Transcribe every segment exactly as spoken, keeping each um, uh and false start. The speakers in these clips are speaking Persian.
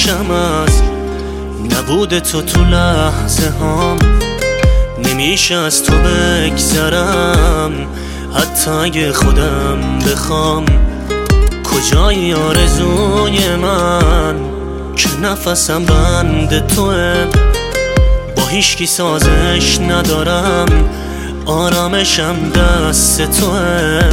میشم از نبود تو تو لحظه هام، نمیشه از تو بگذرم حتی اگه خودم بخوام. کجای آرزوی من که نفسم بند توه، با هیچکی سازش ندارم آرامشم دست توه.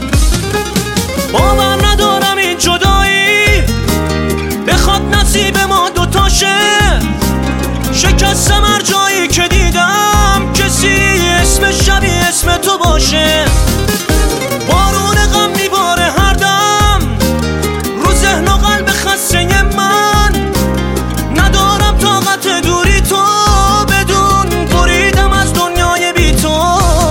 باور ندارم این جدایی بخواد نصیب ما دوتاشه، شکستم هر جایی که دیدم کسی اسم شبیه اسم تو باشه. بارون غم میباره هر دم رو ذهن و قلب خسته من، ندارم طاقت دوری تو بدون بریدم از دنیای بی تو.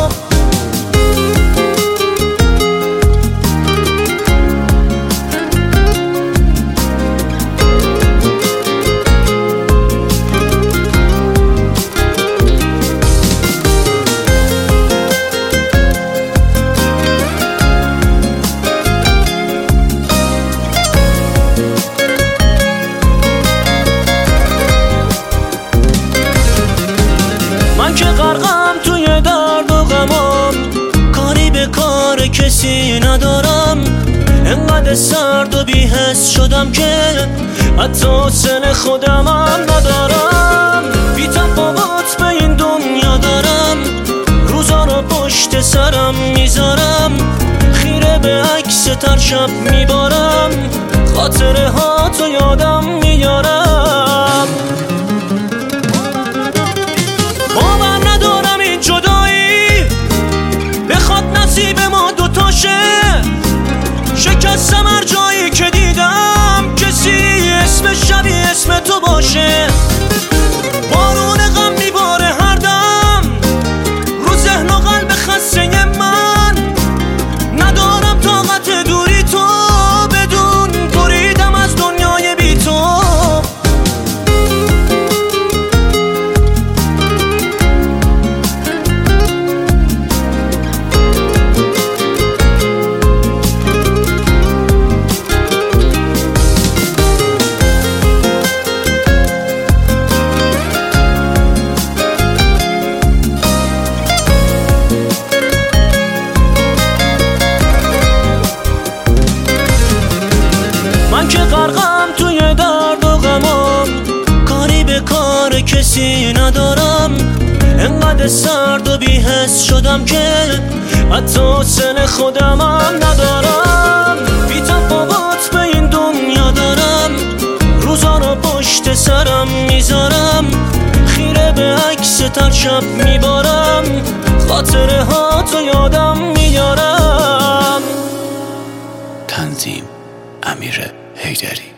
من که غرقم توی درد و غمام، کاری به کار کسی ندارم. انقدر سرد و بی‌حس شدم که حتی حوصله خودمم ندارم. بی تفاوت به این دنیا دارم، روزا رو پشت سرم میذارم، خیره به عکس تر شب میبارم، خاطره ها تو یادم میارم. باور ندارم این جدایی بخواد نصیب ما دوتاشه، شکستم هر جایی که دیدم کسی اسم شبیه اسم تو باشه. بارون غم میباره هر دم رو ذهن و قلب خسته من، ندارم طاقت دوری تو بدون بریدم از دنیای بی تو. من که غرقم توی درد و غمام، کاری به کار کسی ندارم. انقدر سرد و بی‌حس شدم که حتی حوصله خودمم ندارم. بی تفاوت به این دنیا دارم، روزا رو پشت سرم میذارم، خیره به عکس تر شب میبارم، خاطره ها تو یادم میارم. تنظیم امیر حیدری.